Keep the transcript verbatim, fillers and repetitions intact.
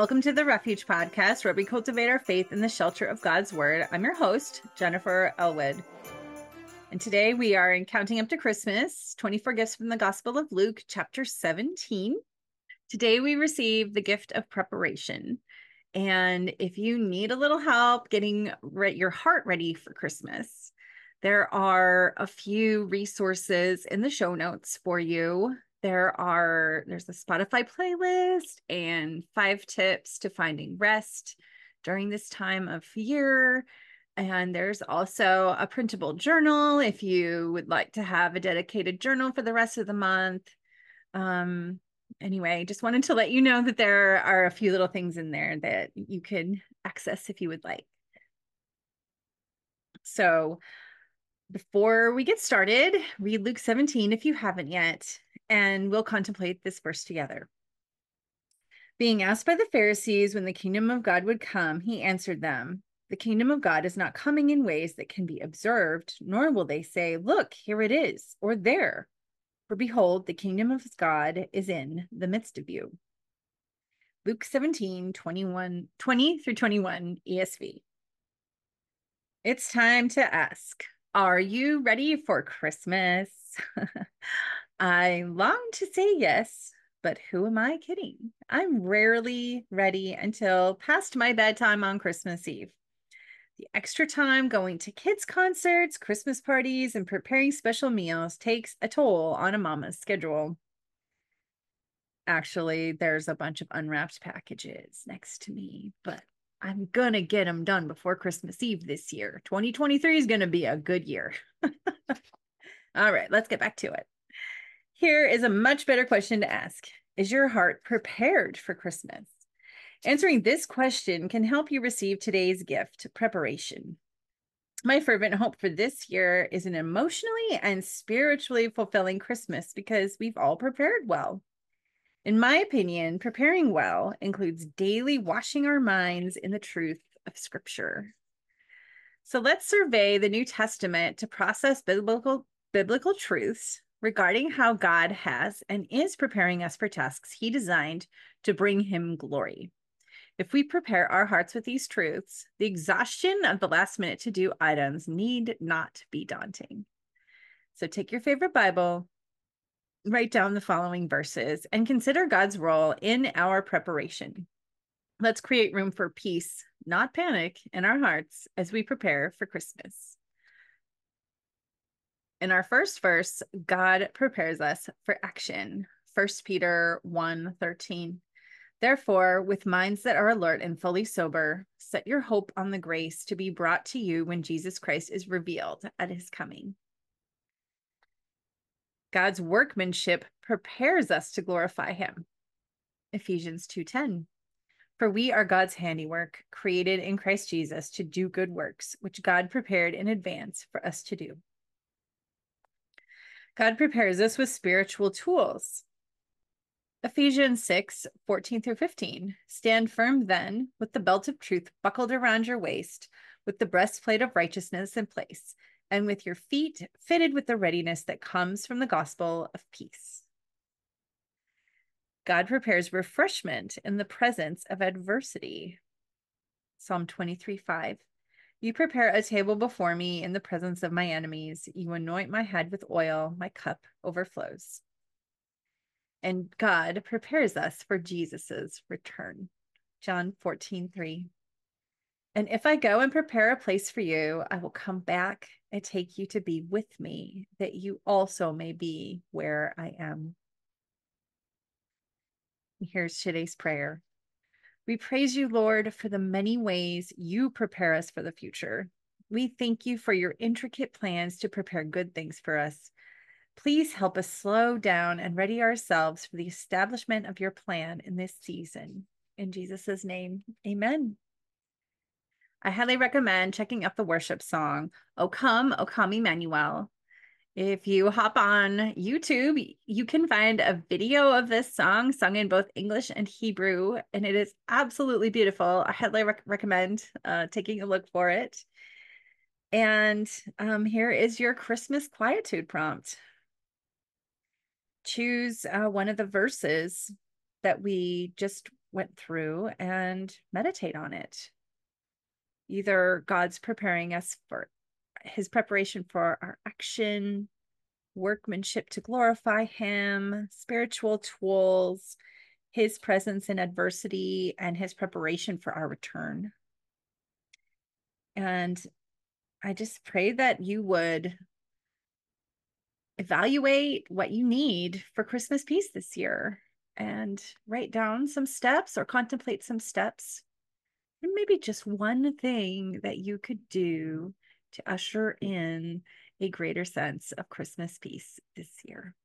Welcome to the Refuge Podcast, where we cultivate our faith in the shelter of God's Word. I'm your host, Jennifer Elwood. And today we are in Counting Up to Christmas, twenty-four Gifts from the Gospel of Luke, chapter seventeen. Today we receive the gift of preparation. And if you need a little help getting re- your heart ready for Christmas, there are a few resources in the show notes for you. There are, there's a Spotify playlist and five tips to finding rest during this time of year. And there's also a printable journal if you would like to have a dedicated journal for the rest of the month. Um, anyway, just wanted to let you know that there are a few little things in there that you can access if you would like. So before we get started, read Luke seventeen if you haven't yet, and we'll contemplate this verse together. Being asked by the Pharisees when the kingdom of God would come, he answered them, "The kingdom of God is not coming in ways that can be observed, nor will they say, 'Look, here it is,' or 'there.' For behold, the kingdom of God is in the midst of you." Luke seventeen, twenty-one, twenty through twenty-one, E S V. It's time to ask, are you ready for Christmas? I long to say yes, but who am I kidding? I'm rarely ready until past my bedtime on Christmas Eve. The extra time going to kids' concerts, Christmas parties, and preparing special meals takes a toll on a mama's schedule. Actually, there's a bunch of unwrapped packages next to me, but I'm gonna get them done before Christmas Eve this year. twenty twenty-three is gonna be a good year. All right, let's get back to it. Here is a much better question to ask. Is your heart prepared for Christmas? Answering this question can help you receive today's gift, preparation. My fervent hope for this year is an emotionally and spiritually fulfilling Christmas because we've all prepared well. In my opinion, preparing well includes daily washing our minds in the truth of Scripture. So let's survey the New Testament to process biblical, biblical truths regarding how God has and is preparing us for tasks he designed to bring him glory. If we prepare our hearts with these truths, the exhaustion of the last minute to do items need not be daunting. So take your favorite Bible, write down the following verses, and consider God's role in our preparation. Let's create room for peace, not panic, in our hearts as we prepare for Christmas. In our first verse, God prepares us for action. First Peter one thirteen. Therefore, with minds that are alert and fully sober, set your hope on the grace to be brought to you when Jesus Christ is revealed at his coming. God's workmanship prepares us to glorify him. Ephesians two ten. For we are God's handiwork, created in Christ Jesus to do good works, which God prepared in advance for us to do. God prepares us with spiritual tools. Ephesians six fourteen through fifteen. Stand firm then, with the belt of truth buckled around your waist, with the breastplate of righteousness in place, and with your feet fitted with the readiness that comes from the gospel of peace. God prepares refreshment in the presence of adversity. Psalm twenty-three five. You prepare a table before me in the presence of my enemies. You anoint my head with oil. My cup overflows. And God prepares us for Jesus's return. John fourteen three. And if I go and prepare a place for you, I will come back and take you to be with me, that you also may be where I am. Here's today's prayer. We praise you, Lord, for the many ways you prepare us for the future. We thank you for your intricate plans to prepare good things for us. Please help us slow down and ready ourselves for the establishment of your plan in this season. In Jesus' name, amen. I highly recommend checking out the worship song, O Come, O Come Emmanuel. If you hop on YouTube, you can find a video of this song sung in both English and Hebrew, and it is absolutely beautiful. I highly rec recommend uh, taking a look for it. And um, here is your Christmas quietude prompt. Choose uh, one of the verses that we just went through and meditate on it. Either God's preparing us for his preparation for our action, workmanship to glorify him, spiritual tools, his presence in adversity, and his preparation for our return. And I just pray that you would evaluate what you need for Christmas peace this year and write down some steps or contemplate some steps. And maybe just one thing that you could do to usher in a greater sense of Christmas peace this year.